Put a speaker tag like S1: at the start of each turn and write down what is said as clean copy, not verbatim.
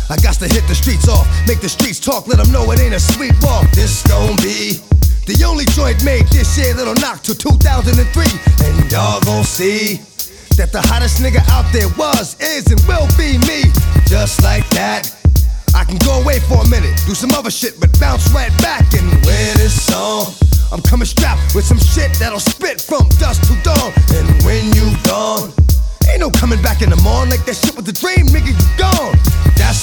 S1: I got to hit the streets off, make the streets talk, let them know it ain't a sweet walk. This gon' be the only joint made this year that'll knock till 2003. And y'all gon' see that the hottest nigga out there was, is, and will be me. Just like that, I can go away for a minute, do some other shit, but bounce right back. And when it's on, I'm coming strapped with some shit that'll spit from dusk to dawn. And when you gone, ain't no coming back in the morning. Like that shit with the dream, nigga, you gone. That's